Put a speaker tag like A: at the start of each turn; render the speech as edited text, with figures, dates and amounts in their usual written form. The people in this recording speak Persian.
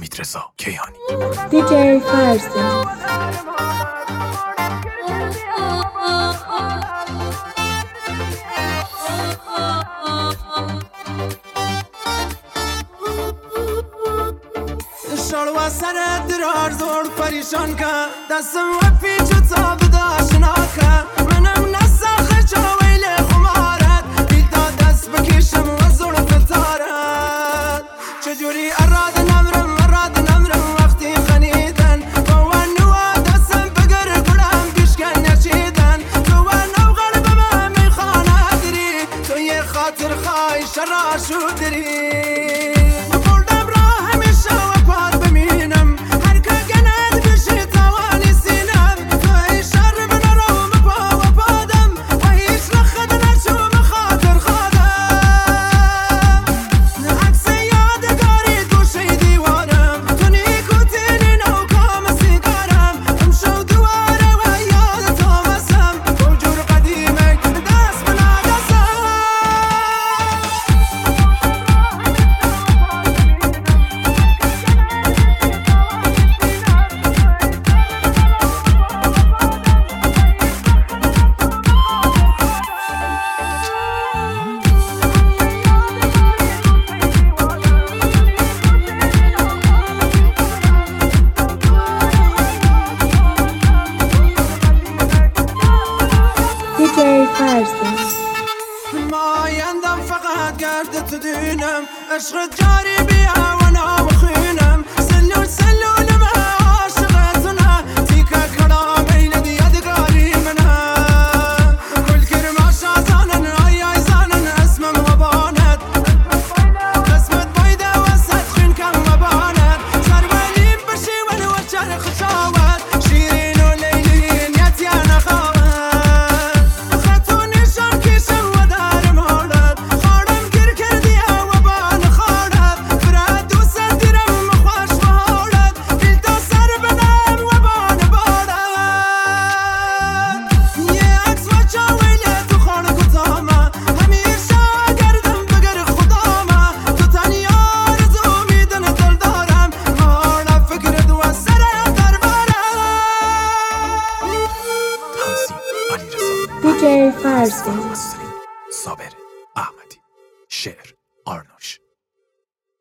A: حمیدرضا کیهانی.
B: دیجی فرزین.
C: شلوه سر درار زور پریشان که دستم و پیچ و تاب داشنا که منم نسخه چاویل خمارت بیتا دست بکشم و زور فتارت چجوری اراد نمرم وقتی خنیدن بوانو دستم بگر گلم پیشکن نشیدن تو نو غرب من میخانه دری تو یه خاطر خواهی شراشو دری
B: دیجی فرزین.
C: ما یندم فقط گرد تو دینم عشق جاری بیا و نام خونم سلول ما عاشقتونه تیکه کلام این یادگاری منه کل کرما شازانن آی زانن اسمم وبانت قسمت بایده وسط خین کم وبانت سرولیم بشی ولو چرخ شاوت شیرین و لیلین یتیان خواهد
B: دیجی فرزین.